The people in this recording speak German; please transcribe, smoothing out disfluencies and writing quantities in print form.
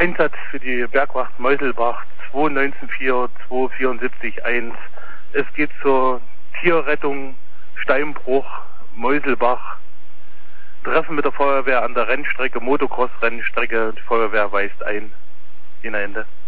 Einsatz für die Bergwacht Meuselbach 2194274-1. Es geht zur Tierrettung Steinbruch Meuselbach. Treffen mit der Feuerwehr an der Rennstrecke, Motocross-Rennstrecke. Die Feuerwehr weist ein. Ende.